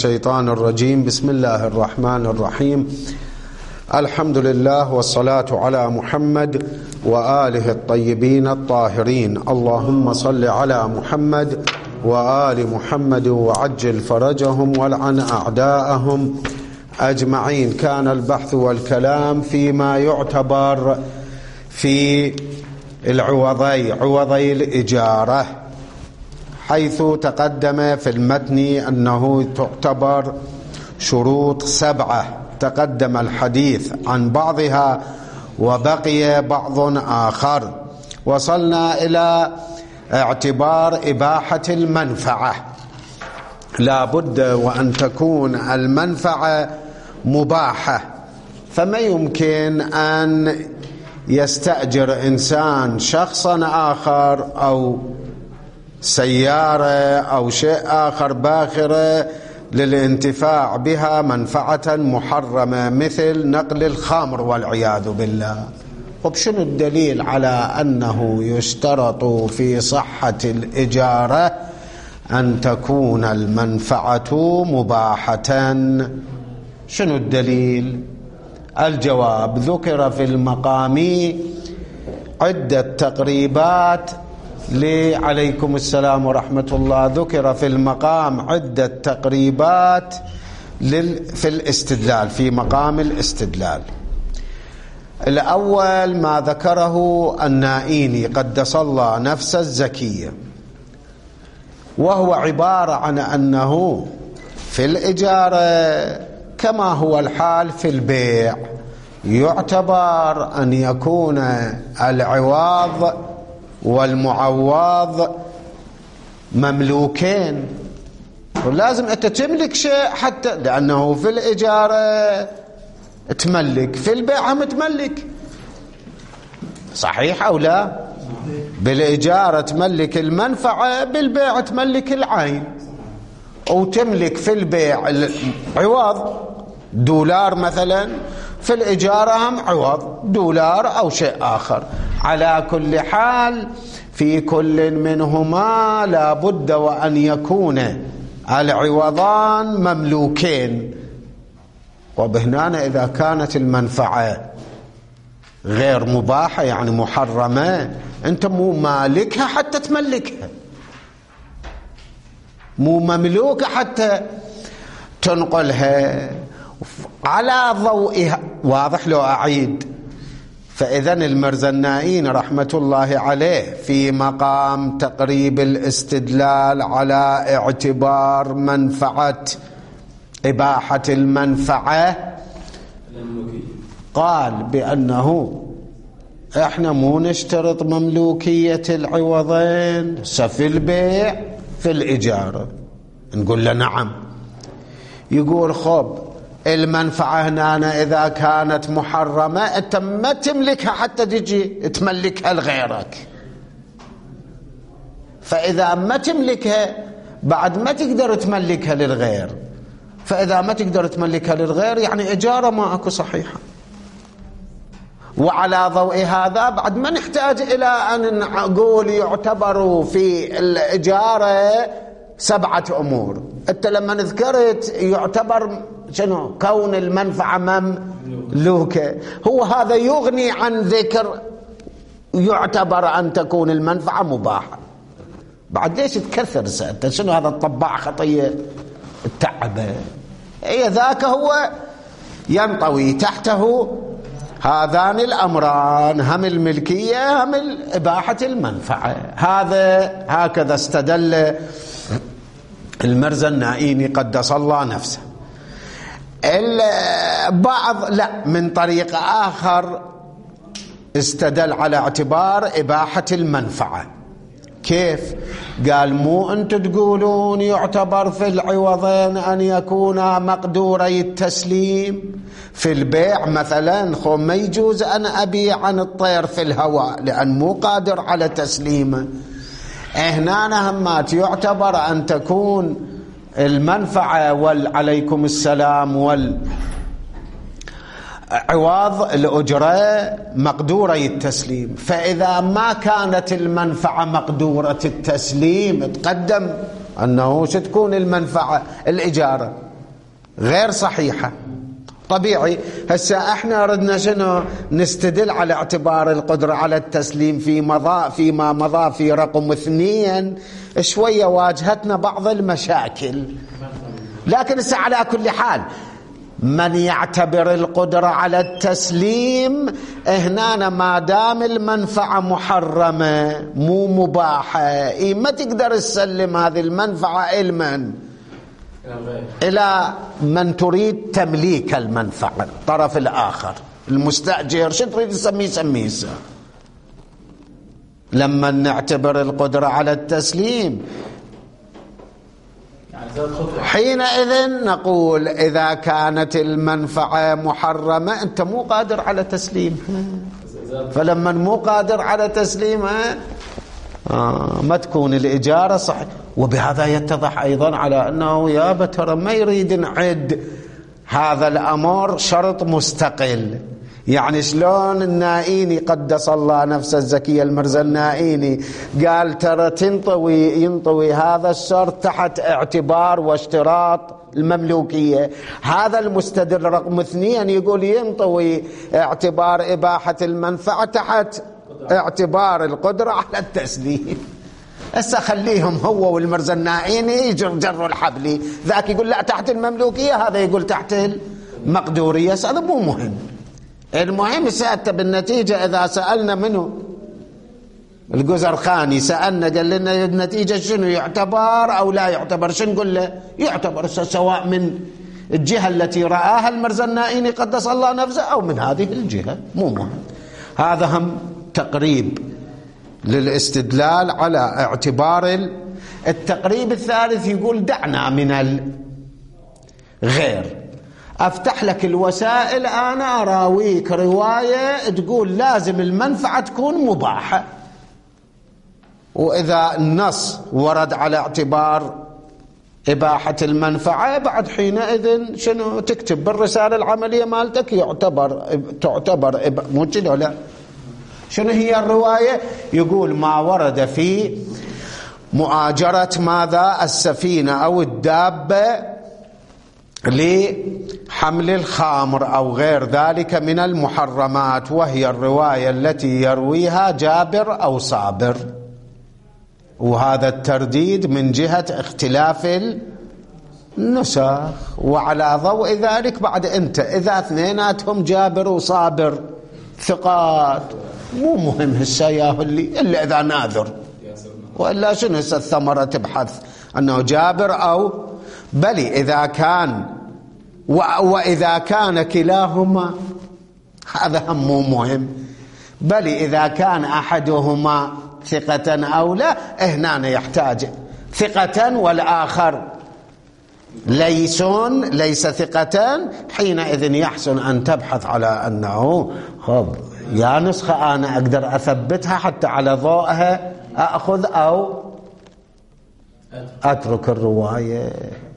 الشيطان الرجيم. بسم الله الرحمن الرحيم. الحمد لله والصلاة على محمد وآله الطيبين الطاهرين. اللهم صل على محمد وآل محمد وعجل فرجهم والعن أعداءهم أجمعين. كان البحث والكلام فيما يعتبر في عوضي الإجارة، حيث تقدم في المتن أنه تعتبر شروط 7، تقدم الحديث عن بعضها وبقي بعض آخر. وصلنا إلى اعتبار إباحة المنفعة. لا بد وأن تكون المنفعة مباحة، فما يمكن أن يستأجر إنسان شخصا آخر أو سيارة أو شيء آخر باخرة للانتفاع بها منفعة محرمة، مثل نقل الخمر والعياذ بالله. وبشنو الدليل على أنه يشترط في صحة الإجارة أن تكون المنفعة مباحة؟ شنو الدليل؟ الجواب: ذكر في المقام عدة تقريبات عليكم السلام ورحمة الله. ذكر في المقام عدة تقريبات في الاستدلال، في مقام الاستدلال. الأول ما ذكره النائيني قدس الله نفسه الزكية، وهو عبارة عن أنه في الإجارة كما هو الحال في البيع، يعتبر أن يكون العوض والمعوض مملوكين، ولازم أنت تملك شيء حتى، لأنه في الإجارة تملك، في البيع هم تملك. صحيح أو لا؟ بالإجارة تملك المنفعة، بالبيع تملك العين. وتملك في البيع العوض دولار مثلا، في الإجارة هم عوض دولار أو شيء آخر. على كل حال في كل منهما لا بد وأن يكون العوضان مملوكين. وبهنا إذا كانت المنفعة غير مباحة يعني محرمة، أنت مو مالكها حتى تملكها، مو مملوكة حتى تنقلها على ضوئها. واضح لو أعيد؟ فإذن المرزنائين رحمة الله عليه في مقام تقريب الاستدلال على اعتبار منفعة إباحة المنفعة قال بأنه احنا مو نشترط مملوكية العوضين في البيع في الإجارة. نقول له نعم. يقول خب المنفعة هنا إذا كانت محرمة أنت ما تملكها حتى تجي تملكها لغيرك، فإذا ما تملكها بعد ما تقدر تملكها للغير، فإذا ما تقدر تملكها للغير يعني إجارة ما أكو صحيحة. وعلى ضوء هذا بعد ما نحتاج إلى أن نقول يعتبر في الإجارة 7 أمور. أنت لما ذكرت يعتبر شنو؟ كون المنفعة مملوكة، هو هذا يغني عن ذكر يعتبر أن تكون المنفعة مباحة. بعد ليش تكثر أنت؟ شنو هذا الطباع خطية التعبة؟ إيه ذاك هو ينطوي تحته هذان الأمران، هم الملكية هم إباحة المنفعة. هكذا استدل المرزنائي قدس الله نفسه. البعض لا، من طريق آخر استدل على اعتبار إباحة المنفعة. كيف؟ قال مو أنتم تقولون يعتبر في العوضين أن يكون مقدوري التسليم؟ في البيع مثلا ما يجوز أن أبيع عن الطير في الهواء لأن مو قادر على تسليمه. هنا همات يعتبر أن تكون المنفعة عليكم السلام عوض الأجرة مقدورة التسليم. فإذا ما كانت المنفعة مقدورة التسليم تقدم أنه ستكون المنفعة الإجارة غير صحيحة. طبيعي. هسه احنا ردنا شنو؟ نستدل على اعتبار القدرة على التسليم فيما مضى في رقم 2 شوية واجهتنا بعض المشاكل، لكن هسه على كل حال من يعتبر القدرة على التسليم هنا ما دام المنفعة محرمة مو مباحة، ما تقدر تسلم هذه المنفعة إلى من تريد تمليك المنفعة، الطرف الآخر المستأجر شو تريد تسميه سميه. لما نعتبر القدرة على التسليم حينئذ نقول إذا كانت المنفعة محرمة أنت مو قادر على تسليمها، فلما مو قادر على تسليمها ما تكون الإجارة صحيح. وبهذا يتضح أيضا على أنه يا ترى ما يريد نعد هذا الأمر شرط مستقل. يعني شلون النائيني قدس الله نفسه الزكية المرزا النائيني قال ترى ينطوي هذا الشرط تحت اعتبار واشتراط المملوكية. هذا المستدل رقم 2 يقول ينطوي اعتبار إباحة المنفعة تحت اعتبار القدرة على التسليم. هسه خليهم هو والمرزا النائيني يجروا الحبلي، ذاك يقول لا تحت المملوكية، هذا يقول تحت المقدورية. هذا مو مهم. المهم سألت بالنتيجة إذا سألنا منه الجزرخاني سألنا قال لنا النتيجة شنو، يعتبر أو لا يعتبر؟ شنو نقول له؟ يعتبر سواء من الجهة التي رآها المرزا النائيني قدس الله نفسه أو من هذه الجهة، مو مهم. هذا هم تقريب للاستدلال على اعتبار التقريب الثالث يقول دعنا من الغير. أفتح لك الوسائل، أنا أراويك رواية تقول لازم المنفعة تكون مباحة، وإذا النص ورد على اعتبار إباحة المنفعة بعد حينئذ شنو تكتب بالرسالة العملية مالتك تعتبر مو كده لا. شنو هي الرواية؟ يقول ما ورد في مؤاجرة ماذا السفينة أو الدابة لحمل الخامر أو غير ذلك من المحرمات، وهي الرواية التي يرويها جابر أو صابر. وهذا الترديد من جهة اختلاف النسخ، وعلى ضوء ذلك بعد أنت إذا اثنيناتهم جابر وصابر ثقات مو مهم هسه ياهو إلا إذا ناذر، وإلا شنو هسه الثمرة تبحث أنه جابر أو بل إذا كان وإذا كان كلاهما هذا هم مو مهم، بل إذا كان أحدهما ثقة أو لا هنا يحتاج ثقة والآخر ليس ثقة، حينئذ يحسن أن تبحث على أنه خب يا نسخة أنا أقدر أثبتها حتى على ضوءها أأخذ أو أترك الرواية.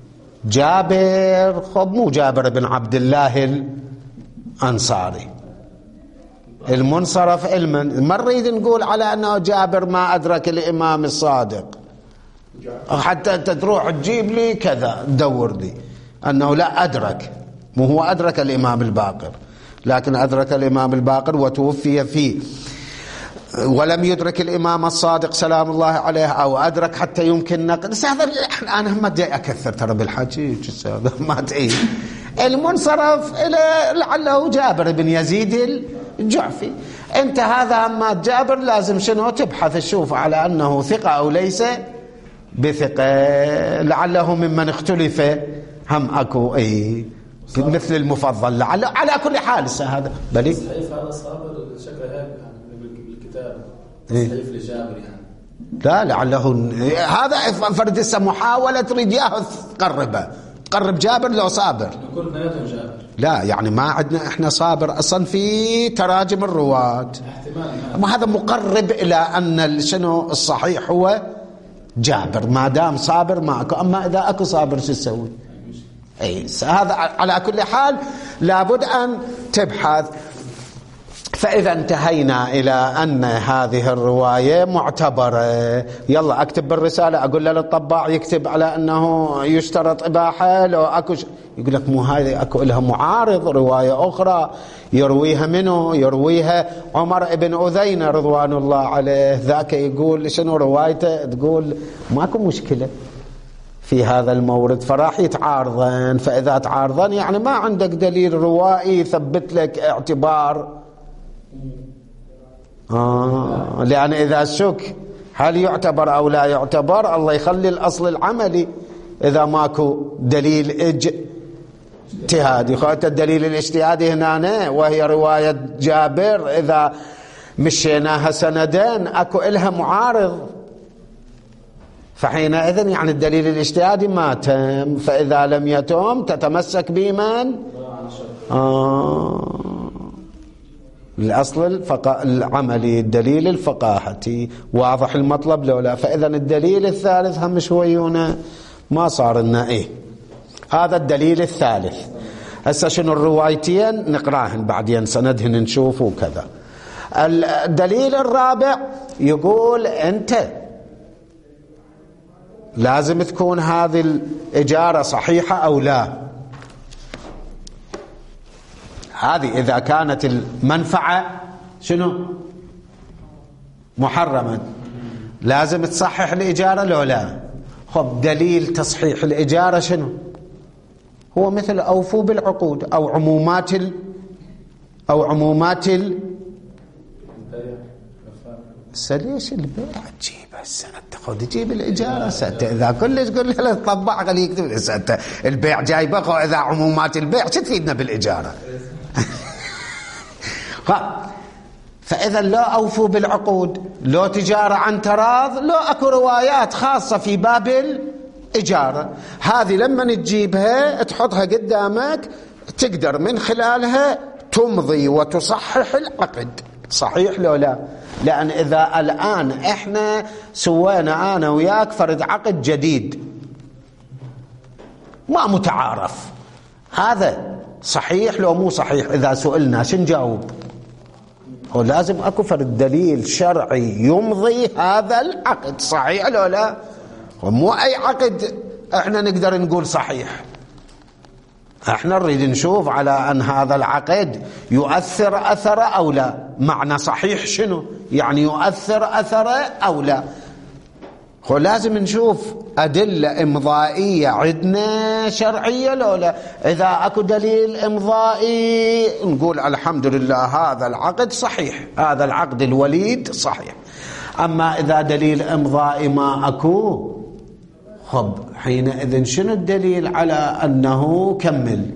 جابر خب مو جابر بن عبد الله الأنصاري المنصرف علما، ما نريد نقول على أنه جابر ما أدرك الإمام الصادق حتى أنت تروح تجيب لي كذا تدور لي أنه لا أدرك، مو هو أدرك الإمام الباقر، لكن أدرك الإمام الباقر وتوفي فيه، ولم يدرك الإمام الصادق سلام الله عليه أو أدرك حتى يمكن نقل. هذا أنا ما أدري أكثر ترى بالحكي هذا ما تعيد. المنصرف لعله جابر بن يزيد الجعفي. أنت هذا ما جابر لازم شنو تبحث تشوف على أنه ثقة أو ليس بثقة، لعله ممن اختلف هم أكو مثل المفضل لعله. على كل حال هذا بلي صحيح هذا صابر شكله هيك بالكتاب صحيح لجابر يعني لا لعله هذا فرد محاولة تريد ياخذ قرب جابر لو صابر كل اثنيناتهم جابر، لا يعني ما عندنا احنا صابر اصلا في تراجم الرواة احتمال، هذا مقرب الى ان شنو الصحيح هو جابر ما دام صابر معك. اما اذا اكو صابر شو تسوي؟ هذا على كل حال لابد ان تبحث. فإذا انتهينا إلى أن هذه الرواية معتبرة، يلا أكتب بالرسالة أقول للطباع يكتب على أنه يشترط إباحة. لو أكو يقول لك مو هذه أكو لها معارض رواية أخرى يرويها منه، يرويها عمر بن أذينة رضوان الله عليه، ذاك يقول شنو روايته، تقول ماكو مشكلة في هذا المورد، فراح يتعارضن. فإذا تعارضن يعني ما عندك دليل روائي يثبت لك اعتبار. لأن إذا شك هل يعتبر أو لا يعتبر، الله يخلي الأصل العملي إذا ماكو دليل اجتهادي. خاطر الدليل الاجتهادي هنا وهي رواية جابر إذا مشيناها سندين أكو إلها معارض، فحينئذ يعني الدليل الاجتهادي ما تم. فإذا لم يتم تتمسك بمن؟ الأصل العملي، الدليل الفقاهتي. واضح المطلب لو لا؟ فإذا الدليل الثالث هم شويونه ما صار لنا هذا الدليل الثالث. هسه شنو الروايتين نقراهن بعدين سندهن نشوف وكذا. الدليل الرابع يقول أنت لازم تكون هذه الإجارة صحيحة أو لا. هذه إذا كانت المنفعة شنو محرمة لازم تصحح الإجارة لو لا. خب دليل تصحيح الإجارة شنو؟ هو مثل أوفوا بالعقود أو عمومات ليش البيع تجيب السنة تاخذ تجيب الإجارة ستة إذا كلش قل له الطباع خليه يكتب ستة البيع جايبه إذا عمومات البيع شو تفيدنا بالإجارة؟ فإذا لا أوفوا بالعقود، لو تجارة عن تراض، لو أكو روايات خاصة في باب الإجارة. هذه لما تجيبها تحطها قدامك تقدر من خلالها تمضي وتصحح العقد. صحيح لو لا؟ لأن إذا الآن إحنا سوينا أنا وياك فرد عقد جديد ما متعارف، هذا صحيح لو مو صحيح؟ إذا سئلنا شن نجاوب؟ هو لازم أكو فرد دليل شرعي يمضي هذا العقد. صحيح لو لا؟ ومو أي عقد إحنا نقدر نقول صحيح، احنا نريد نشوف على ان هذا العقد يؤثر اثره او لا. معنى صحيح شنو؟ يعني يؤثر اثره او لا. هو لازم نشوف ادله امضائيه عندنا شرعيه لو لا. اذا اكو دليل امضائي نقول الحمد لله هذا العقد صحيح، هذا العقد الوليد صحيح. اما اذا دليل امضائي ما اكو، خب حينئذ شنو الدليل على أنه كمل؟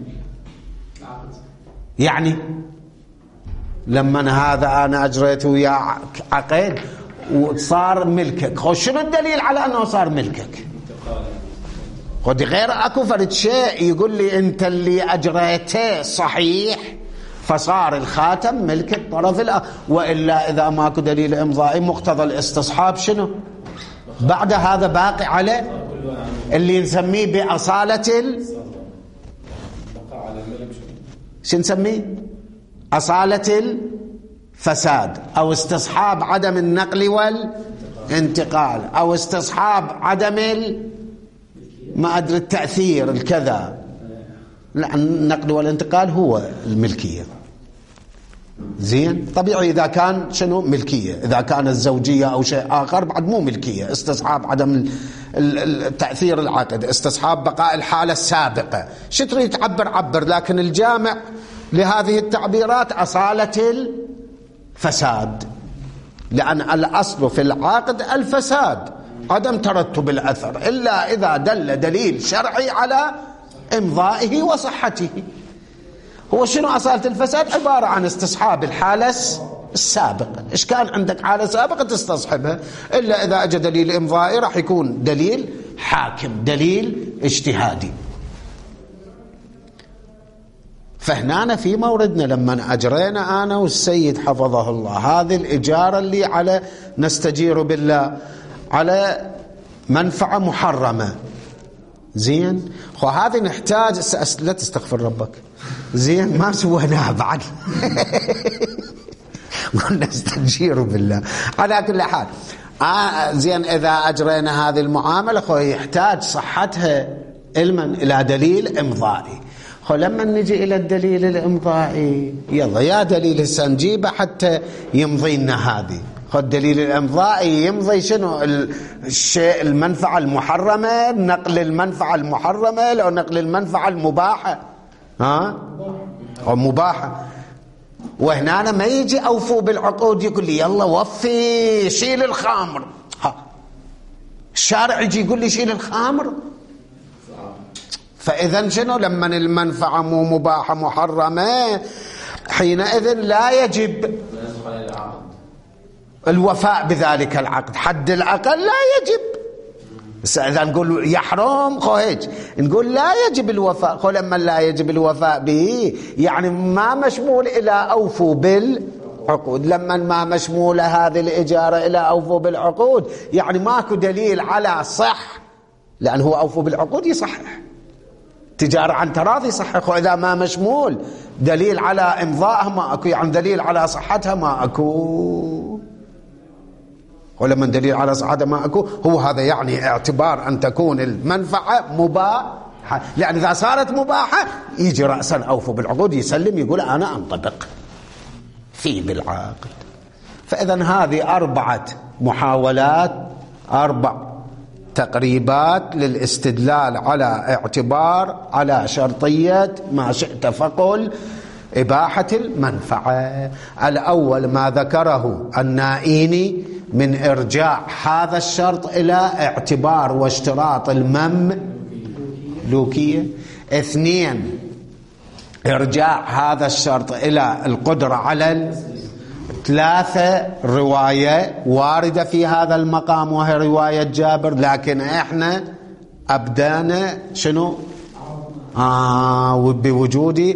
يعني لما هذا أنا أجريت ويا عقد وصار ملكك، خب شنو الدليل على أنه صار ملكك؟ خد غير أكو فرد شيء يقول لي أنت اللي أجريته صحيح فصار الخاتم ملك الطرف الآخر. وإلا إذا ماكو دليل إمضائي مقتضى الاستصحاب شنو؟ بعد هذا باقي على اللي نسميه بأصالة شو نسميه؟ أصالة الفساد، أو استصحاب عدم النقل والانتقال، أو استصحاب عدم ما أدري التأثير الكذا. لا، النقل والانتقال هو الملكية. زين طبيعي إذا كان شنو ملكية، إذا كان الزوجية أو شيء آخر بعد مو ملكية، استصحاب عدم التأثير العقد، استصحاب بقاء الحالة السابقة. شو تريد تعبر عبر، لكن الجامع لهذه التعبيرات أصالة الفساد، لأن الأصل في العقد الفساد عدم ترتب الأثر إلا إذا دل دليل شرعي على إمضائه وصحته. هو شنو أصالة الفساد؟ عبارة عن استصحاب الحالة السابقة. إيش كان عندك حالة سابقة تستصحبها، إلا إذا أجى دليل إمضائي راح يكون دليل حاكم، دليل اجتهادي. فهنا في موردنا لما أجرينا أنا والسيد حفظه الله هذه الإجارة اللي على نستجير بالله على منفعة محرمة، زين هذه نحتاج لا تستغفر ربك، زين ما سويناها بعد قلنا استجيروا بالله. على كل حال زين، إذا أجرينا هذه المعاملة يحتاج صحتها علما إلى دليل إمضائي. لما نجي إلى الدليل الإمضائي، يلا يا دليل هسه نجيبه حتى يمضي لنا هذه. الدليل الإمضائي يمضي شنو؟ الشيء المنفعة المحرمة، نقل المنفعة المحرمة لو نقل المنفعة المباحة، أو مباحة. وهنا أنا ما يجي أوفوا بالعقود يقول لي يلا وفي شيل الخامر. الشارع يجي يقول لي شيل الخامر. فإذا شنو؟ لما المنفعة مو مباحة محرمة، حينئذ لا يجب الوفاء بذلك العقد. حد الأقل لا يجب. بس إذا نقول يحرم هيك نقول لا يجب الوفاء. لما لا يجب الوفاء به يعني ما مشمول إلى أوفوا بالعقود. لما ما مشمولة هذه الإجارة إلى أوفوا بالعقود يعني ماكو دليل على صح، لأنه هو أوفوا بالعقود يصحح تجارة عن تراضي يصحح. وإذا ما مشمول دليل على إمضائها ما أكو، يعني دليل على صحتها ما أكو. ولما دليل على صحتها ما أكو، هو هذا يعني اعتبار أن تكون المنفعة مباحة. لأن إذا صارت مباحة يجي رأسا أوفوا بالعقود يسلم يقول أنا أنطبق في بالعقد. فإذا هذه 4 محاولات، 4 تقريبات للاستدلال على اعتبار على شرطية ما شئت فقل إباحة المنفعة. الأول ما ذكره النائيني من إرجاع هذا الشرط إلى اعتبار واشتراط المملوكية. 2 إرجاع هذا الشرط إلى القدرة على 3 رواية واردة في هذا المقام وهي رواية جابر، لكن احنا أبدانا شنو؟ بوجود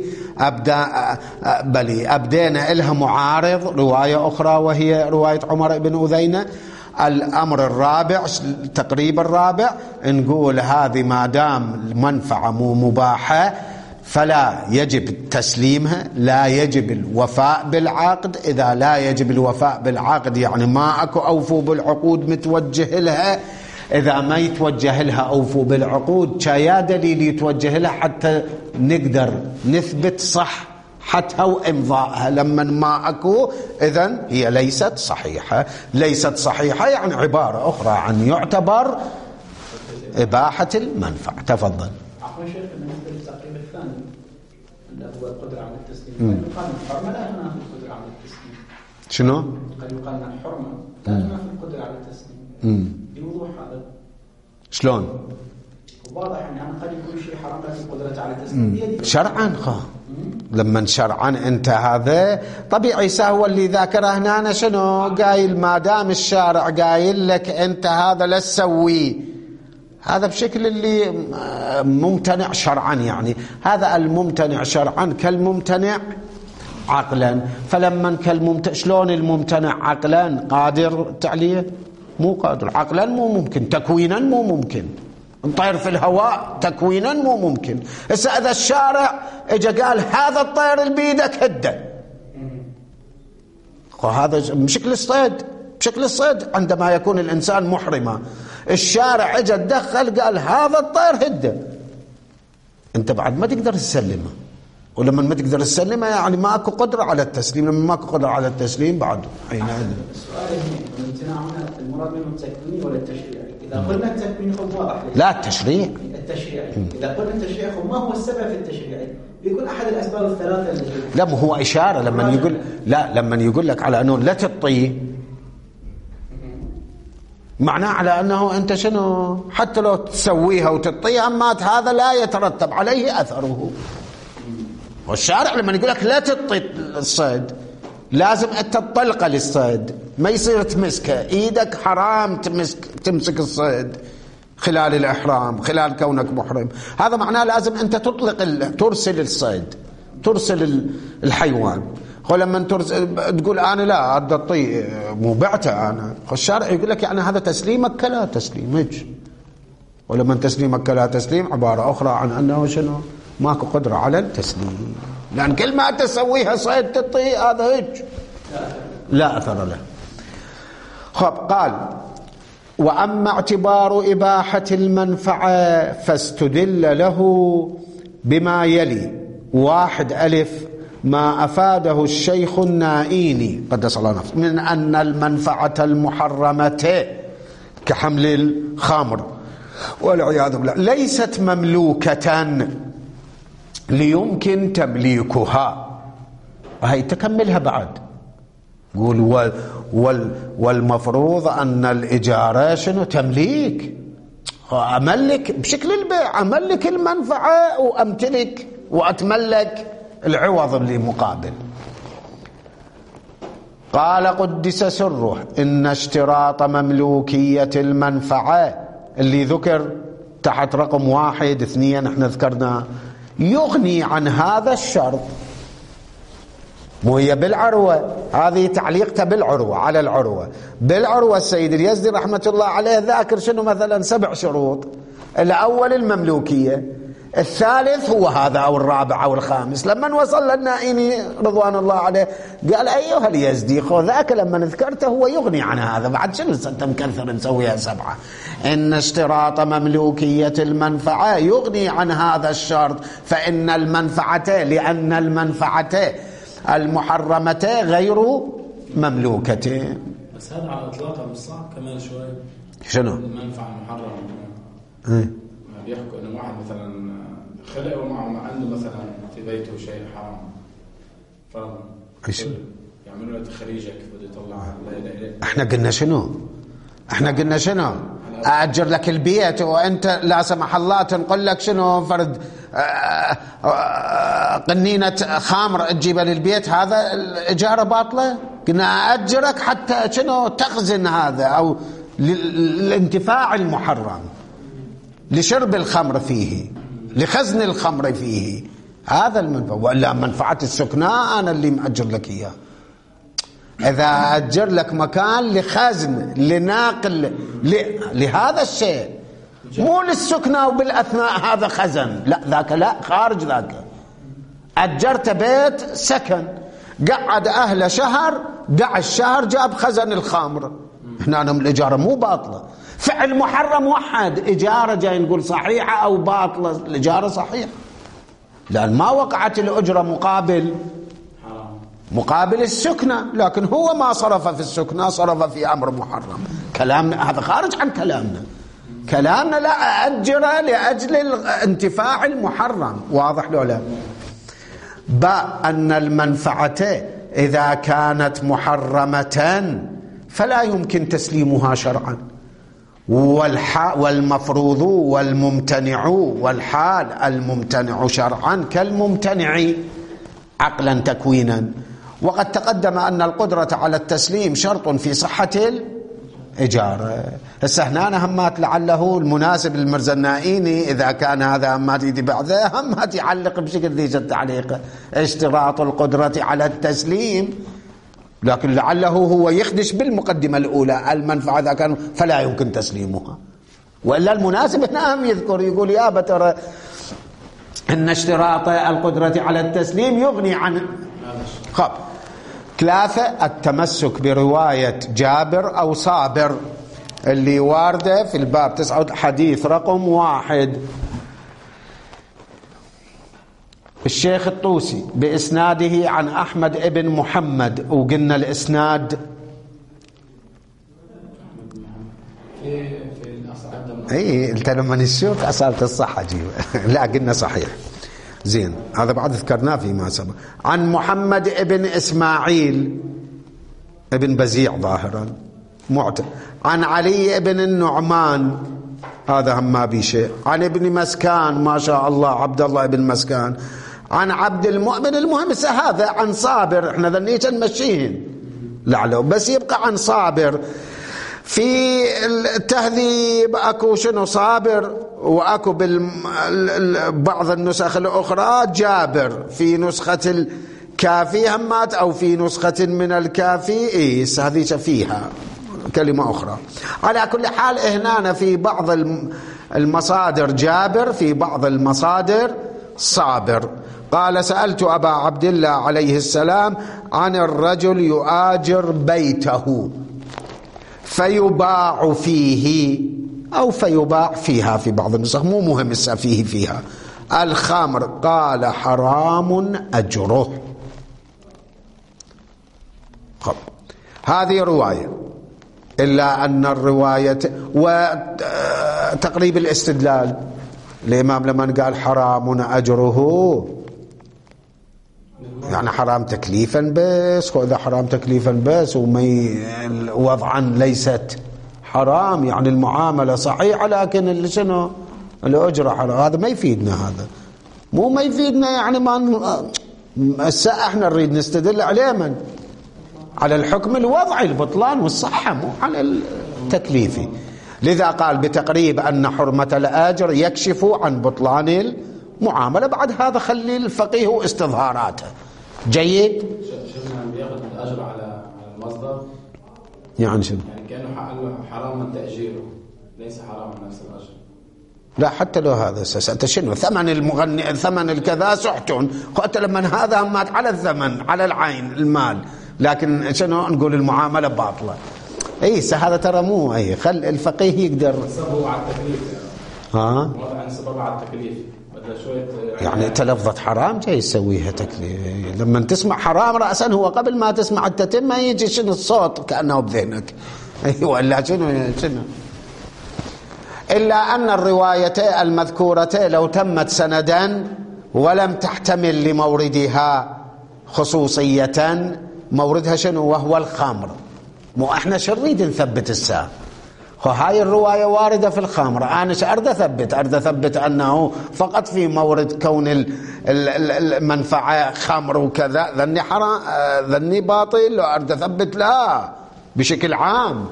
أبدينا إلها معارض رواية أخرى وهي رواية عمر بن أذينة. الأمر الرابع، التقريب الرابع، نقول هذه ما دام المنفعة مو مباحة فلا يجب تسليمها، لا يجب الوفاء بالعقد. إذا لا يجب الوفاء بالعقد يعني ما أكو أوفوا بالعقود متوجه لها. إذا ما يتوجه لها أوفوا بالعقود يا دليل يتوجه لها حتى نقدر نثبت صحتها وإمضائها. لما ما أكو إذن هي ليست صحيحة. ليست صحيحة يعني عبارة أخرى عن يعتبر إباحة المنفعة. تفضل. عفوا شيخ، بالنسبة للتقريب الثاني اللي هو القدرة على التسليم، قد يقال الحرمة لا تنافي القدرة على التسليم. شنو؟ قد يقال الحرمة لا تنافي القدرة على التسليم. بوضوح هذا شلون؟ واضح ان قد يكون شيء حرام لكن القدرة على التسليم شرعا. لما شرعا انت هذا طبيعي هو اللي ذاكره هنا. أنا شنو قايل؟ ما دام الشارع قايل لك انت هذا لا تسويه، هذا بشكل اللي ممتنع شرعا. يعني هذا الممتنع شرعا كالممتنع عقلا. فلما شلون الممتنع عقلا قادر تعليه؟ مو قادر. عقلا مو ممكن، تكوينا مو ممكن. نطير في الهواء تكوينا مو ممكن. هسه اذا الشارع اجى قال هذا الطير اللي بيدك هده، وهذا بشكل الصيد، بشكل الصيد عندما يكون الانسان محرما، الشارع اجى تدخل قال هذا الطير هده، انت بعد ما تقدر تسلمه. ولما ما تقدر تسلمه يعني ماكو قدرة على التسليم. لما ماكو قدرة على التسليم بعد حينئذ السؤال هنا الامتناع هنا المراد منه التكويني ولا التشريعي؟ اذا قلنا التكويني خذ واضح. لا التشريع. التشريعي. اذا قلنا التشريعي خذ ما هو السبب في التشريعي؟ بيكون احد الاسباب الثلاثه اللي لا، مو هو اشاره لما يقول لا، لما يقول لك على انه لا تطيه معناه على أنه أنت شنو حتى لو تسويها وتطيها مات هذا لا يترتب عليه أثره. والشارع لما يقول لك لا تطي الصيد لازم أنت تطلقه للصيد، ما يصير تمسكه. إيدك حرام تمسك الصيد خلال الإحرام، خلال كونك محرم. هذا معناه لازم أنت ترسل الصيد، ترسل الحيوان. ولما تقول أنا لا أدى الطي مو بعته أنا، الشارع يقول لك يعني هذا تسليمك كلا تسليمك. ولما تسليمك كلا تسليم عبارة أخرى عن أنه شنو ماكو قدرة على التسليم، لأن كل ما تسويها صيد تطي هذا هيك لا أثر له. خب قال: وأما اعتبار إباحة المنفعة فاستدل له بما يلي: 1 ألف ما أفاده الشيخ النائيني قدس الله نفسه من أن المنفعة المحرمة كحمل الخمر والعياذ بالله ليست مملوكة ليمكن تمليكها. هي تكملها بعد، يقول والمفروض أن الإجارة شنو؟ تمليك. أملك بشكل البيع، أملك المنفعة وأمتلك وأتملك العوض اللي مقابل. قال قدس سره: إن اشتراط مملوكية المنفعة اللي ذكر تحت رقم 1 2 احنا ذكرنا يغني عن هذا الشرط. مو هي بالعروة، هذه تعليقته بالعروة على العروة. بالعروة السيد اليزدي رحمة الله عليه ذاكر شنو مثلا 7 شروط. الأول المملوكية، الثالث هو هذا أو الرابع أو الخامس. لما وصل للنائيني رضوان الله عليه قال: أيها اليزدي خذ ذاك لما ذكرته هو يغني عن هذا، بعد شنو أنت مكثر نسويها 7؟ إن اشتراط مملوكية المنفعة يغني عن هذا الشرط، فإن المنفعة لأن المنفعة المحرمة غير مملوكة. بس هذا على إطلاقه مش صعب كمان شوي. شنو؟ المنفعة المحرمة بيحكوا إنه واحد مثلا خلق ومعه عنده مثلا في بيته شيء حرام، يعملوا له تخريجة كيف بده يطلع. احنا قلنا شنو؟ أأجر لك البيت وأنت لا سمح الله تنقل لك شنو فرد قنينة خامر تجيبها للبيت، هذا الإجارة باطلة. قلنا أأجرك حتى شنو تخزن هذا أو للانتفاع المحرم، لشرب الخمر فيه، لخزن الخمر فيه، هذا المنفعة. وإلا منفعة السكناء أنا اللي مأجر لك إياه. إذا أجر لك مكان لخزن لناقل لهذا الشيء، مو للسكنة وبالأثناء هذا خزن، لا ذاك لا، خارج ذاك. أجرت بيت سكن، قعد أهل شهر، دع الشهر جاب خزن الخمر، هنا الإجارة مو باطلة. فعل محرم وحد، إجارة جاي نقول صحيحة أو باطلة. الإجارة صحيحة لأن ما وقعت الأجرة مقابل السكنة، لكن هو ما صرف في السكنة، صرف في أمر محرم. كلامنا هذا خارج عن كلامنا لا أأجر لأجل الانتفاع المحرم. واضح لو لا؟ أن المنفعة إذا كانت محرمة فلا يمكن تسليمها شرعا، والمفروض والممتنع والحال الممتنع شرعا كالممتنع عقلا تكوينا. وقد تقدم أن القدرة على التسليم شرط في صحة الإجارة. هسه هنا همات لعله المناسب للمرزا النائيني إذا كان هذا همات يدي بعده همات يعلق بشكل ذي التعليق: اشتراط القدرة على التسليم، لكن لعله هو يخدش بالمقدمة الأولى المنفعة إذا كان فلا يمكن تسليمها. وإلا المناسب هنا هم يذكر يقول: يا بتر إن اشتراط القدرة على التسليم يغني عن. خب 3 التمسك برواية جابر أو صابر اللي واردة في الباب 9 حديث رقم 1. الشيخ الطوسي بإسناده عن أحمد ابن محمد، وقلنا الإسناد اي انت لما نشوف أصالة الصحة جيبه لا قلنا صحيح زين، هذا بعد ذكرناه فيما سبق. عن محمد ابن إسماعيل ابن بزيع ظاهرا معتد، عن علي ابن النعمان هذا هم ما بي شيء، عن ابن مسكان ما شاء الله عبد الله ابن مسكان، عن عبد المؤمن. المهم هذا عن صابر، احنا ذنيت نمشيهن لعله بس يبقى عن صابر. في التهذيب اكو شنو صابر، واكو بعض النسخ الاخرى جابر، في نسخة الكافي همات او في نسخة من الكافي هذه فيها كلمة اخرى. على كل حال هنا في بعض المصادر جابر، في بعض المصادر صابر. قال سألت أبا عبد الله عليه السلام عن الرجل يؤاجر بيته فيباع فيه أو فيباع فيها في بعض النسخ، مو مهم فيها الخمر، قال حرام أجره. هذه رواية، إلا أن الرواية وتقريب الاستدلال الإمام لما قال حرام أجره يعني حرام تكليفا بس، وإذا حرام تكليفا بس وضعا ليست حرام، يعني المعاملة صحيحة لكن شنو الأجرة حرام. هذا ما يفيدنا، هذا ما يفيدنا، يعني ما احنا نريد نستدل عليه من على الحكم الوضعي البطلان والصحة، مو على التكليفي. لذا قال بتقريب أن حرمة الآجر يكشف عن بطلان المعاملة. بعد هذا خلي الفقيه واستظهاراته. جيد. شيخنا بياخذ الأجر على المصدر، يعني شنو؟ يعني كأنه حرام تأجيره ليس حرام نفس الأجر. لا، حتى لو هذا أنت شنو ثمن المغني، ثمن الكذا سحت، قلت لما هذا مات على الثمن على العين المال، لكن شنو نقول المعاملة باطلة. هذا ترى مو خل الفقيه يقدر سببه على التكليف، وضع سببه على التكليف بدل شوية يعني تلفظة حرام جاي يسويها تكليف. لما تسمع حرام رأسا هو قبل ما تسمع التتمة يجي شنو الصوت كأنه بذهنك، ولا شنو. إلا أن الرواية المذكورة لو تمت سندا ولم تحتمل لموردها خصوصية، موردها شنو وهو الخمر، مو احنا شريد نثبت الساعة. هاي الرواية واردة في الخمر، أنا أريد أثبت أنه فقط في مورد كون المنفعة خمر وكذا، ذني حرام ذني باطل، أريد أثبت لا بشكل عام.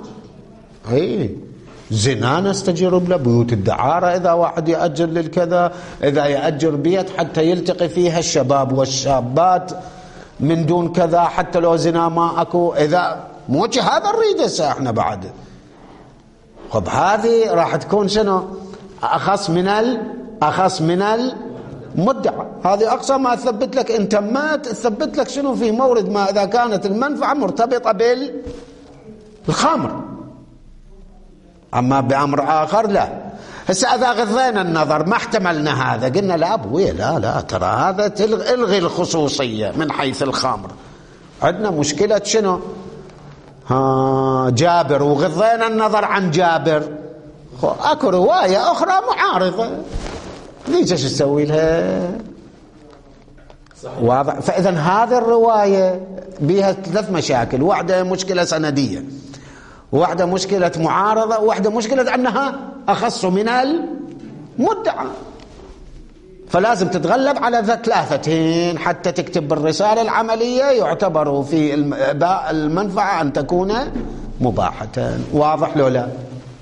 زنا نستجير بلا، بيوت الدعارة إذا واحد يأجر للكذا، إذا يأجر بيت حتى يلتقي فيها الشباب والشابات من دون كذا، حتى لو زنا ما أكو، إذا موجه هذا نريد احنا بعد. طب هذه راح تكون شنو أخص من المدعى. هذه أقصى ما تثبت لك، إن تمت تثبت لك شنو في مورد ما إذا كانت المنفعة مرتبطة بالخمر. أما بأمر آخر لا. هسه إذا غضينا النظر ما احتملنا هذا، قلنا لا أبوي لا ترى هذا الغي الخصوصية من حيث الخمر. عندنا مشكلة شنو جابر، وغضينا النظر عن جابر، أكو رواية أخرى معارضة، ليش تسوي لها واضح. فإذا هذه الرواية بها 3 مشاكل، واحدة مشكلة سندية، واحدة مشكلة معارضة، واحدة مشكلة أنها أخص من المدعى. فلازم تتغلب على 3 حتى تكتب بالرسالة العملية يعتبر في المنفعة أن تكون مباحة. واضح لو لا؟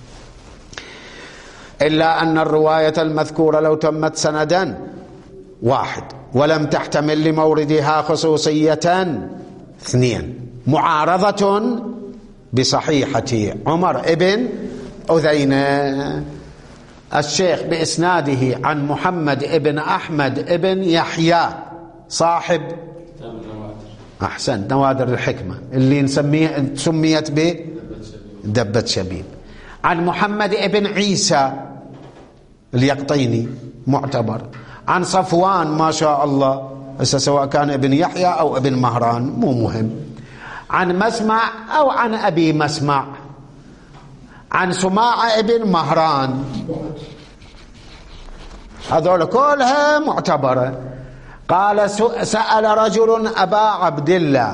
إلا أن الرواية المذكورة لو تمت سندا واحد ولم تحتمل لموردها خصوصية 2 معارضة بصحيحة عمر ابن أذينة الشيخ بإسناده عن محمد ابن أحمد ابن يحيى صاحب نوادر الحكمة اللي سميت بدبة شبيب، عن محمد ابن عيسى اليقطيني معتبر، عن صفوان ما شاء الله سواء كان ابن يحيى أو ابن مهران مو مهم، عن مسمع أو عن أبي مسمع، عن سماعة ابن مهران، هذول كلها معتبرة. قال سأل رجل أبا عبد الله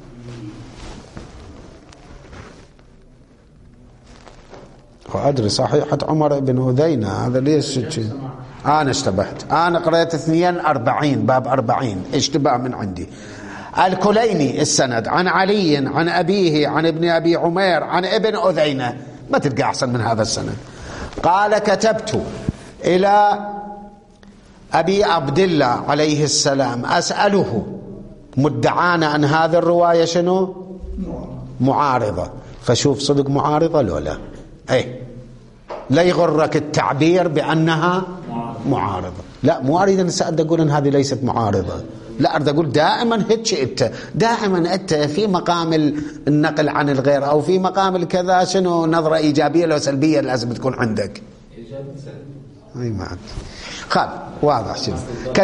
وأدري صحيحة عمر بن أذينة هذا ليش أنا اشتبهت، أنا قرأت 42 باب 40 اشتباه من عندي. الكليني السند عن علي عن أبيه عن ابن أبي عمير عن ابن أذينة، ما تلقى أحسن من هذا السند. قال كتبت إلى أبي عبد الله عليه السلام أسأله مدعانا أن هذه الرواية شنو معارضة، فشوف صدق معارضة لو لا، لا يغرك التعبير بأنها معارضة. لا مو أريد أن أقول أن هذه ليست معارضة، لا أريد أقول دائما هيك أنت دائما أنت في مقام النقل عن الغير أو في مقام الكذا شنو نظرة إيجابية لو سلبية لازم تكون عندك. أي معك خاب واضح. شنو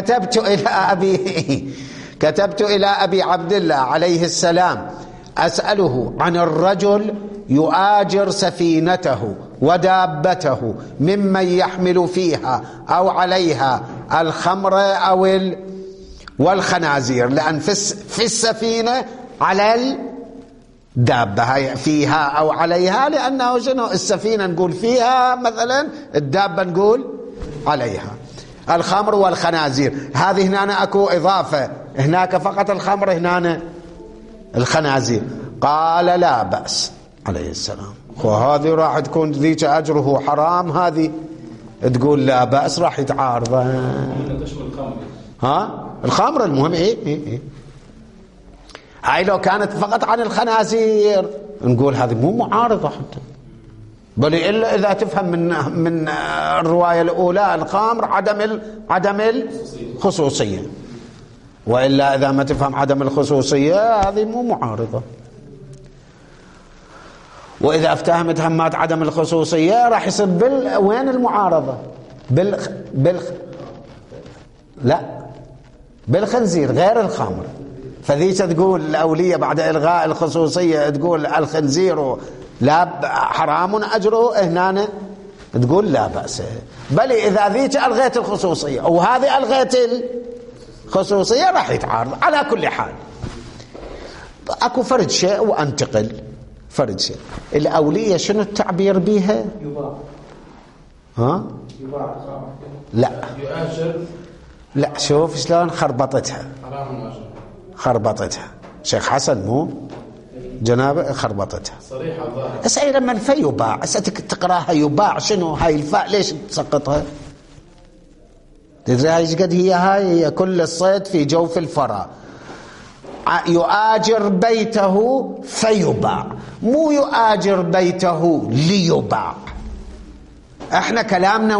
كتبت إلى أبي عبد الله عليه السلام أسأله عن الرجل يؤاجر سفينته ودابته ممن يحمل فيها أو عليها الخمر أو والخنازير، لأن في السفينة على الدابة فيها أو عليها، لأنه شنو السفينة نقول فيها مثلا، الدابة نقول عليها الخمر والخنازير. هذه هنا أكو إضافة، هناك فقط الخمر هنا الخنازير. قال لا بأس عليه السلام. وهذه راح تكون ذيك أجره حرام، هذه تقول لا بأس راح يتعارض. ها الخمر المهم إيه هاي لو كانت فقط عن الخنازير نقول هذه مو معارضة حتى، بل إلا إذا تفهم من الرواية الأولى الخمر عدم الخصوصية، وإلا إذا ما تفهم عدم الخصوصية هذه مو معارضة. وإذا افتهمت همات عدم الخصوصية راح يصير وين المعارضة؟ لا بالخنزير غير الخمر. فذيك تقول الأولية بعد إلغاء الخصوصية تقول الخنزير لا حرام أجره، هنا تقول لا بأس. بل إذا ذيك ألغيت الخصوصية وهذه ألغيت الخصوصية راح يتعارض. على كل حال أكو فرد شيء وأنتقل فرد شيء. الأولية شنو التعبير بيها؟ ها؟ لا شوف شلون خربطتها شيخ حسن مو جنابه خربطتها صريحة ظاهرة. هسه لما يباع هسه تقراها يباع شنو هاي الفاء ليش تسقطها؟ تدري هاي قد هي كل الصيد في جوف الفرا. يؤاجر بيته فيباع، مو يؤاجر بيته ليباع. احنا كلامنا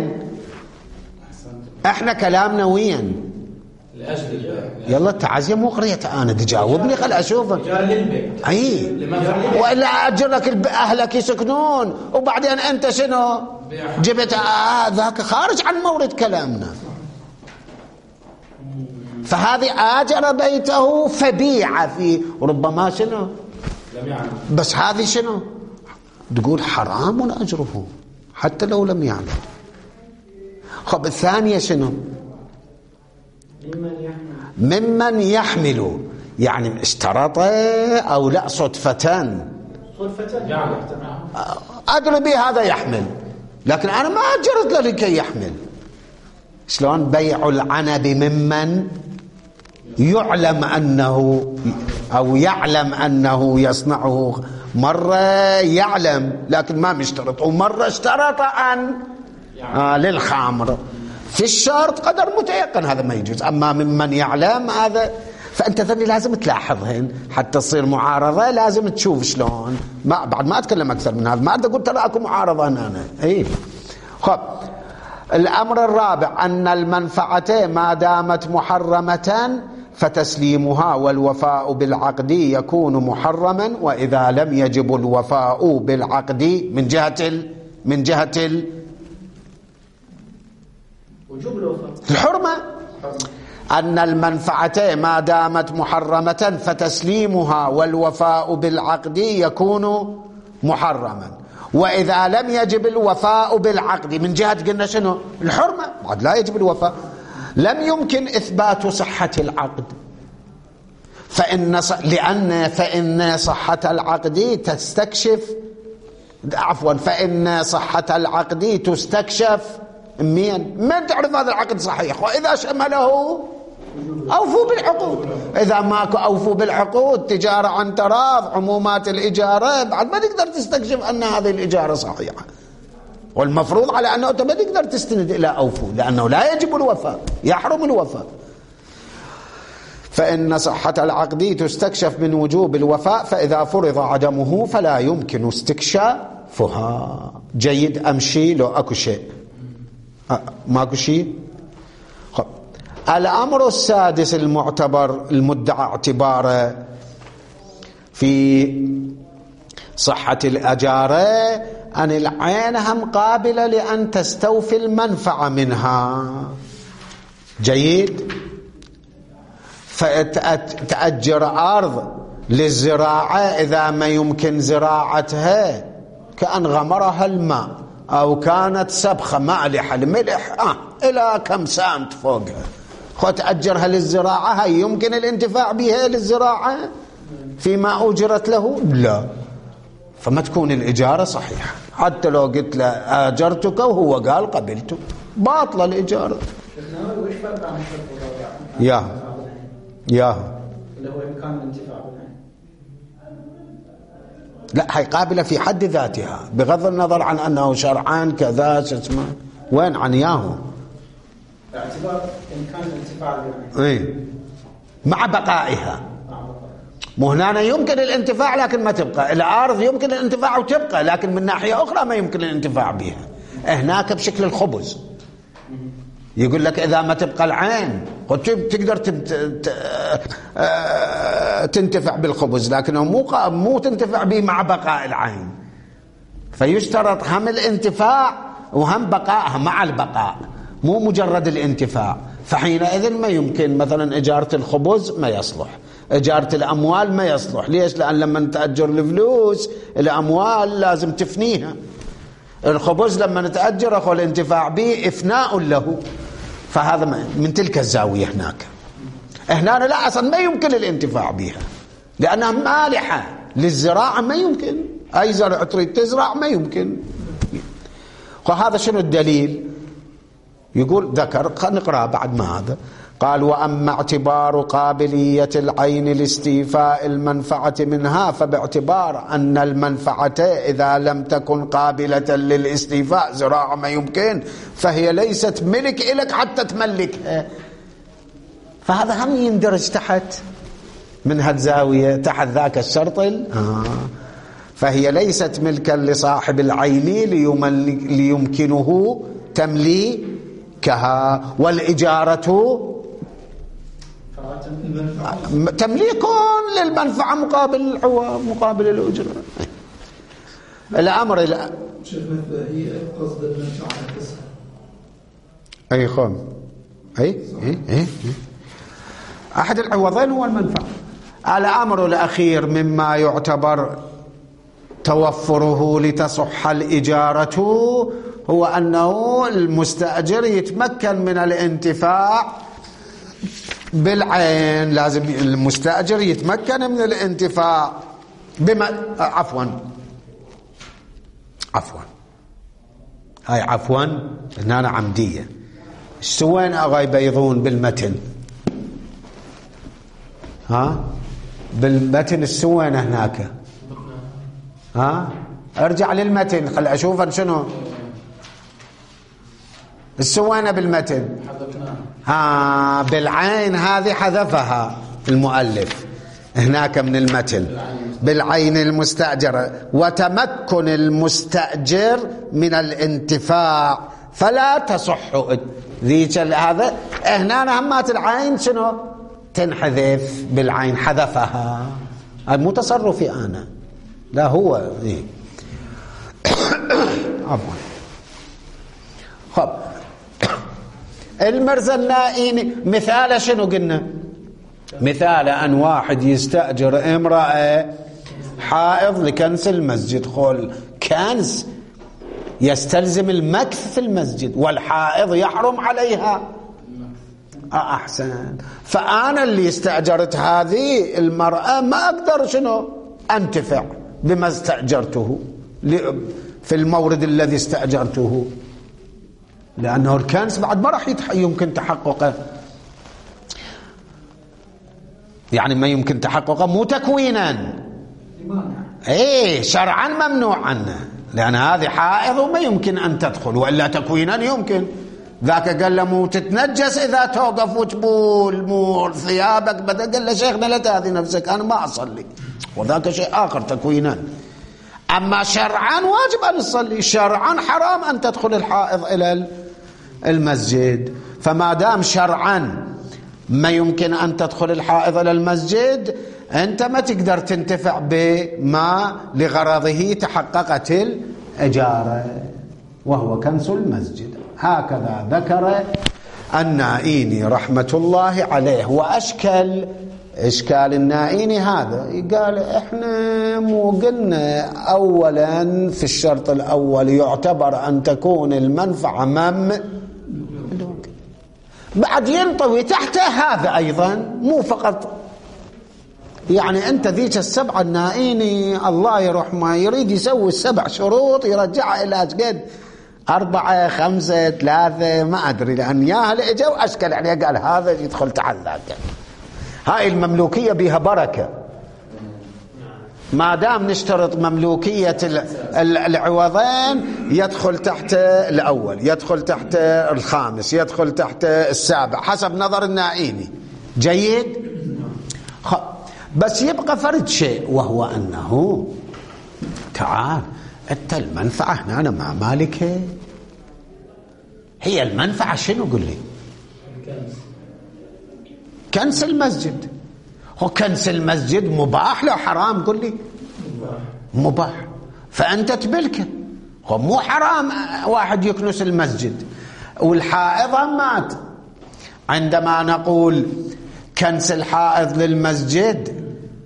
وين يلا التعزية مو قريت انا تجاوبني خل اشوفك. اي والا اجر لك اهلك يسكنون وبعدين انت شنو جبت ذاك خارج عن مورد كلامنا. فهذه آجر بيته فبيع فيه وربما شنو بس هذه شنو تقول حرام أجره حتى لو لم يعلم. خب الثانية شنو ممن يحمل، يعني اشترط أو لا صدفة أدري به هذا يحمل، لكن أنا ما أجرت له لكي يحمل. شلون بيع العنب ممن يعلم أنه أو يعلم أنه يصنعه، مرة يعلم لكن ما مشترط، ومرة اشترط أن للخمر في الشرط قدر متيقن، هذا ما يجوز. أما ممن يعلم هذا فأنت ذني لازم تلاحظهن حتى تصير معارضة، لازم تشوف شلون. بعد ما أتكلم أكثر من هذا، ما أقدر أقول ترى أكو معارضة هنا. إيه خب الأمر الرابع أن المنفعة ما دامت محرمة فتسليمها والوفاء بالعقد يكون محرما، وإذا لم يجب الوفاء بالعقد من جهة الحرمة، أن المنفعة ما دامت محرمة فتسليمها والوفاء بالعقد يكون محرما، وإذا لم يجب الوفاء بالعقد من جهة قلنا شنو الحرمة بعد لا يجب الوفاء، لم يمكن إثبات صحة العقد. فإن صحة العقد تستكشف فإن صحة العقد تستكشف من تعرف هذا العقد صحيح، وإذا شمله أوفوا بالعقود. إذا ماكو أوفوا بالعقود تجارة عن تراض عمومات الإجارة بعد ما تقدر تستكشف أن هذه الإجارة صحيحة، والمفروض على أنه أنت ما تقدر تستند إلى أوفوا لأنه لا يجب الوفاء، يحرم الوفاء. فإن صحة العقد تستكشف من وجوب الوفاء، فإذا فرض عدمه فلا يمكن استكشافها. جيد أمشي لو أكو شيء ماكو شيء الأمر السادس المعتبر المدعى اعتباره في صحة الأجارة أن العين هم قابلة لأن تستوفي المنفعة منها. جيد. فتأجر أرض للزراعة إذا ما يمكن زراعتها، كأن غمرها الماء أو كانت سبخة مالحة الملح إلى كم سنت فوقها، تأجرها للزراعة، هل يمكن الانتفاع بها للزراعة فيما أجرت له؟ لا. فما تكون الإجارة صحيحة حتى لو قلت له آجرتك وهو قال قبلته، باطلة الإجارة. وش فرق عن الشرط يا اللي هو إمكان الانتفاع بالعين؟ لا، هي قابلة في حد ذاتها بغض النظر عن أنه شرعان كذا شو اسمه، وين عن ياهو باعتبار إمكان الانتفاع بالعين مع بقائها. مو هنا يمكن الانتفاع لكن ما تبقى، الأرض يمكن الانتفاع وتبقى لكن من ناحية أخرى ما يمكن الانتفاع بها. هناك بشكل الخبز يقول لك إذا ما تبقى العين تقدر تنتفع بالخبز، لكنه مو تنتفع به مع بقاء العين. فيشترط هم الانتفاع وهم بقائها مع البقاء، مو مجرد الانتفاع. فحينئذ ما يمكن مثلا إجارة الخبز ما يصلح، إجارة الأموال ما يصلح. ليش؟ لأن لما نتأجر الفلوس الأموال لازم تفنيها. الخبز لما نتأجر أخو الانتفاع به إفناء له. فهذا من تلك الزاوية. هنا لا، أصلا ما يمكن الانتفاع بها لأنها مالحة للزراعة، ما يمكن أي زرع تريد تزرع ما يمكن. وهذا شنو الدليل؟ يقول ذكر، نقرأ بعد ما هذا قال: وأما اعتبار قابلية العين لاستيفاء المنفعة منها فباعتبار أن المنفعة إذا لم تكن قابلة للاستيفاء زراعة ما يمكن، فهي ليست ملك إلك حتى تملكها. فهذا هم يندرج تحت من هالزاوية تحت ذاك الشرط. فهي ليست ملكا لصاحب العين ليمكنه تمليكها، والإجارة تمليك للمنفعة مقابل العوض مقابل الأجرة. الأمر شيخنا هي قصد المنفعة نفسها. أي خام أي أحد العوضين هو المنفعة. الأمر الأخير مما يعتبر توفره لتصح الإجارة هو أنه المستأجر يتمكن من الانتفاع بالعين. لازم المستأجر يتمكن من الانتفاع عفوا هاي هنا عمدية. ايش سوين أغا يبيضون بالمتن؟ بالمتن السوين هناك. ارجع للمتن خل اشوف شنو السوينا بالمتن. بالعين هذه حذفها المؤلف هناك من المتن، بالعين المستأجرة، وتمكن المستأجر من الانتفاع فلا تصح ذيك. هذا هنا همات العين شنو تنحذف بالعين، حذفها. مو تصرفي أنا، لا هو عفوا. خب المرزنائين مثال شنو قلنا؟ مثال أن واحد يستأجر امرأة حائض لكنس المسجد. قول كنس يستلزم المكث في المسجد، والحائض يحرم عليها. أحسن. فأنا اللي استأجرت هذه المرأة ما أقدر شنو أنتفع بما استأجرته في المورد الذي استأجرته، لأنه الكنس بعد ما راح يمكن تحققه، يعني ما يمكن تحققه مو تكوينا، شرعا ممنوع عنه، لأن هذه حائض وما يمكن أن تدخل، وإلا تكوينا يمكن. ذاك قال له مو تتنجس إذا توقف وتبول مو ثيابك، بدأ قال له شيخنا لا تأذي نفسك أنا ما أصلي، وذاك شيء آخر تكوينا. أما شرعا واجب أن تصلي، شرعا حرام أن تدخل الحائض إلى المسجد. فما دام شرعا ما يمكن أن تدخل الحائض إلى المسجد، أنت ما تقدر تنتفع بما لغرضه تحققت الإجارة، وهو كنس المسجد. هكذا ذكر النائيني رحمة الله عليه. وأشكال إشكال النائيني هذا، قال إحنا مو قلنا أولا في الشرط الأول يعتبر أن تكون المنفعة بعد ينطوي تحته هذا أيضا، مو فقط يعني أنت ذيك السبعة النائيني الله يرحمه يريد يسوي 7 شروط يرجعها إلى قد 4 5 3 ما أدري، لأن ياهل إجا وأشكل عليه قال هذا يدخل تعلق. هاي المملوكية بها بركة، ما دام نشترط مملوكية العوضين يدخل تحت الأول، يدخل تحت الخامس، يدخل تحت السابع حسب نظر النائيني. جيد. بس يبقى فرد شيء، وهو أنه تعال أنت المنفعة هنا أنا مع مالك، هي المنفعة شنو؟ قل لي. كنس المسجد. هو كنس المسجد مباح لو حرام؟ قل لي. مباح. فأنت تبلكه، هو مو حرام واحد يكنس المسجد. والحائضة مات، عندما نقول كنس الحائض للمسجد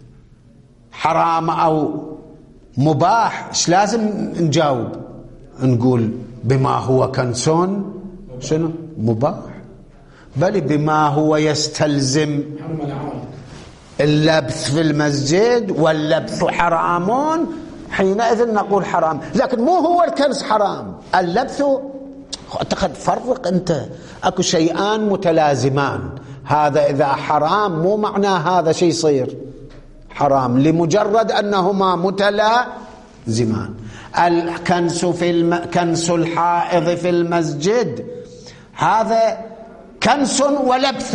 حرام أو مباح، إيش لازم نجاوب؟ نقول بما هو كنسون شنو؟ مباح، بل بما هو يستلزم اللبث في المسجد، واللبث حرام، حينئذ نقول حرام. لكن مو هو الكنس حرام، اللبث. اعتقد فرق أنت، أكو شيئان متلازمان، هذا إذا حرام مو معناه هذا شيء يصير حرام لمجرد أنهما متلازمان. الكنس كنس الحائض في المسجد هذا كنس ولبث،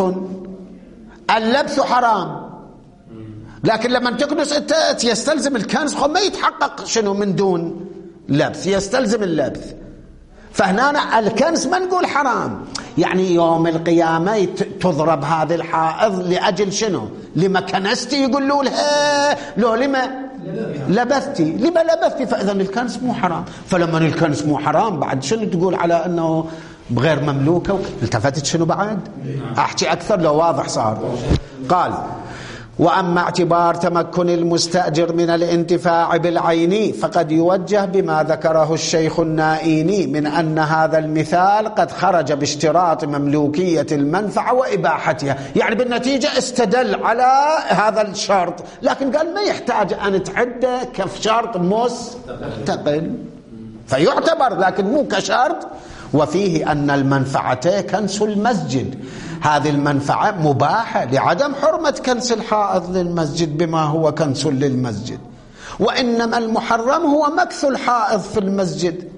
اللبث حرام، لكن لما تكنس انت يستلزم الكنس، ما يتحقق شنو من دون لبث، يستلزم اللبث. فهنا الكنس ما نقول حرام، يعني يوم القيامة تضرب هذه الحائض لأجل شنو؟ لما كنستي، يقولوا لها لو لما لبثتي، لما لبثتي، فإذا الكنس مو حرام. فلما الكنس مو حرام بعد شنو تقول على أنه بغير مملوكة؟ التفتت شنو بعد؟ أحكي أكثر لو واضح صار. قال وأما اعتبار تمكن المستأجر من الانتفاع بالعين فقد يوجه بما ذكره الشيخ النائيني من أن هذا المثال قد خرج باشتراط مملوكية المنفعة وإباحتها، يعني بالنتيجة استدل على هذا الشرط، لكن قال ما يحتاج أن تعد كشرط مستقل، فيعتبر لكن مو كشرط. وفيه أن المنفعة كنس المسجد، هذه المنفعة مباحة لعدم حرمة كنس الحائض للمسجد بما هو كنس للمسجد، وإنما المحرم هو مكث الحائض في المسجد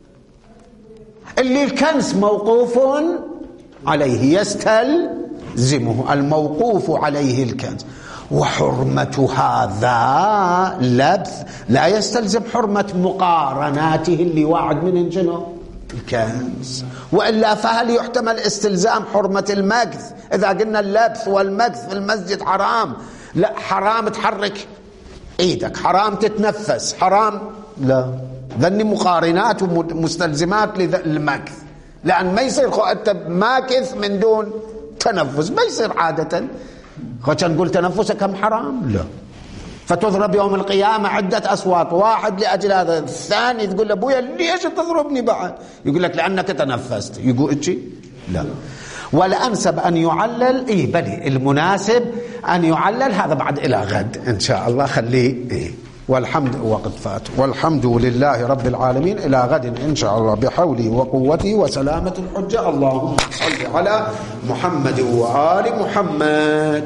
اللي الكنس موقوف عليه، يستلزمه الموقوف عليه الكنس. وحرمة هذا لبث لا يستلزم حرمة مقارناته اللي واحد من شنو؟ الكنس. وإلا فهل يحتمل استلزام حرمة المكث؟ إذا قلنا اللبث والمكث في المسجد حرام، لا حرام تحرك ايدك، حرام تتنفس، حرام لا، ذني مقارنات ومستلزمات للمكث، لأن ما يصير أنت ماكث من دون تنفس، ما يصير عادة. عشان نقول تنفسك كم حرام؟ لا. فتضرب يوم القيامة عدة أصوات، واحد لأجل هذا، الثاني تقول له أبويا ليش تضربني بعد؟ يقول لك لأنك تنفست. يقول إيش؟ لا. والأنسب أن يعلل بلي المناسب أن يعلل هذا بعد إلى غد إن شاء الله، خليه والحمد وقد فات، والحمد لله رب العالمين. إلى غد إن شاء الله بحولي وقوتي وسلامة الحجة. اللهم صل على محمد وآل محمد.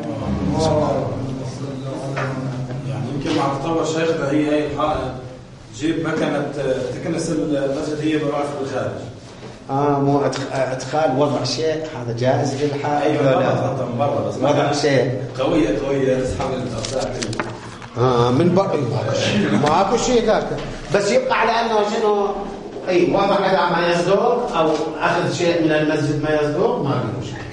يمكن مع تطور شيخنا هي الحائط جيب مكنة تكنس المسجد، هي بواقف بالخارج. مو ادخال وضع شيء هذا جائز للحائط؟ ايوه برا، بس وضع شيء قويه تسحب الارزاق من برا، ماكو شيء ذاك، بس يبقى على انه شنو وضع كذا ما يصدق او اخذ شيء من المسجد ما يصدق، ما في مشكله.